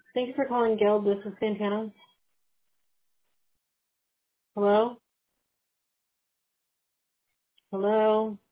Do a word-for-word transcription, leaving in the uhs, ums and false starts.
Thank you for calling Guild. This is Santana. Hello? Hello?